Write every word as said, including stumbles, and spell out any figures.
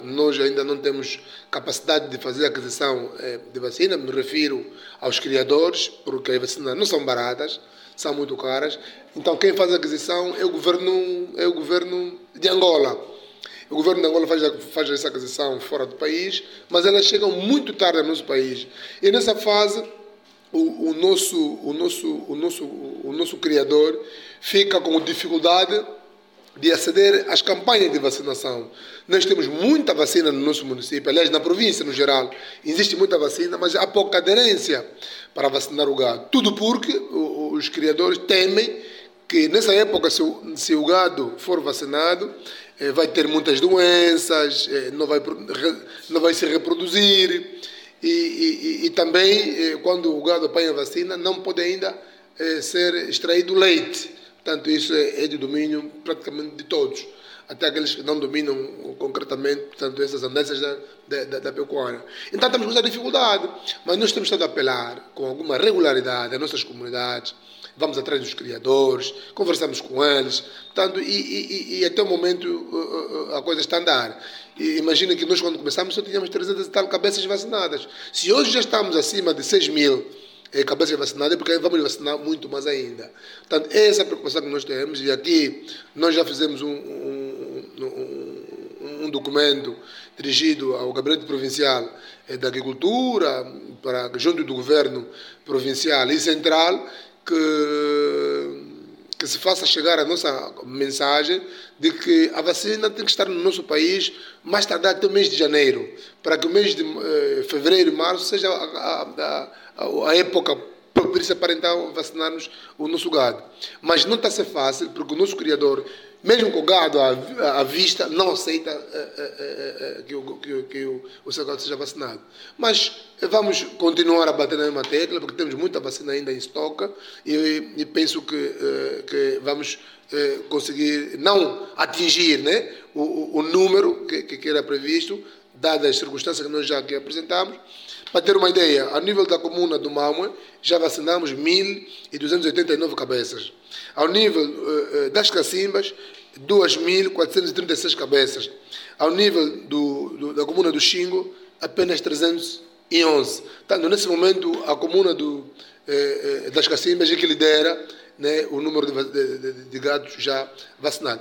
Nós ainda não temos capacidade de fazer aquisição de vacina, me refiro aos criadores, porque as vacinas não são baratas, são muito caras. Então quem faz a aquisição é o governo, é o governo de Angola. O governo de Angola faz, faz essa aquisição fora do país, mas elas chegam muito tarde no nosso país. E nessa fase, o, o, nosso, o, nosso, o, nosso, o nosso criador fica com dificuldade de aceder às campanhas de vacinação. Nós temos muita vacina no nosso município, aliás, na província no geral, existe muita vacina, mas há pouca aderência para vacinar o gado. Tudo porque os criadores temem que nessa época, se o, se o gado for vacinado, eh, vai ter muitas doenças, eh, não, vai, não vai se reproduzir, e, e, e também, eh, quando o gado apanha a vacina, não pode ainda eh, ser extraído leite. Portanto, isso é de domínio praticamente de todos, até aqueles que não dominam concretamente, portanto, essas andências da, da, da pecuária. Então, estamos com essa dificuldade, mas nós temos estado a apelar com alguma regularidade às nossas comunidades, vamos atrás dos criadores, conversamos com eles, portanto, e, e, e até o momento a coisa está a andar. E imagina que nós, quando começamos, só tínhamos trezentas e tal cabeças vacinadas. Se hoje já estamos acima de seis mil cabeças vacinadas, porque vamos vacinar muito mais ainda. Portanto, essa é a preocupação que nós temos, e aqui nós já fizemos um, um, um, um documento dirigido ao Gabinete Provincial da Agricultura, para, junto do Governo Provincial e Central, que, que se faça chegar a nossa mensagem de que a vacina tem que estar no nosso país mais tardar até o mês de janeiro, para que o mês de eh, fevereiro e março seja a, a, a, a época propícia para então vacinarmos o nosso gado. Mas não está a ser fácil, porque o nosso criador, mesmo com o gado à, à vista, não aceita eh, eh, eh, que, o, que, que o, o seu gado seja vacinado. Mas vamos continuar a bater na mesma tecla, porque temos muita vacina ainda em estoque, e, e penso que, eh, que vamos eh, conseguir não atingir, né, o, o, o número que, que era previsto, dadas as circunstâncias que nós já aqui apresentamos. Para ter uma ideia, a nível da comuna do Mamue, já vacinamos mil duzentas e oitenta e nove cabeças. Ao nível uh, das Cacimbas, duas mil quatrocentas e trinta e seis cabeças. Ao nível do, do, da comuna do Xingo, apenas trezentos e onze. Portanto, nesse momento, a comuna do, uh, das Cacimbas é que lidera, né, o número de, de, de, de gados já vacinados.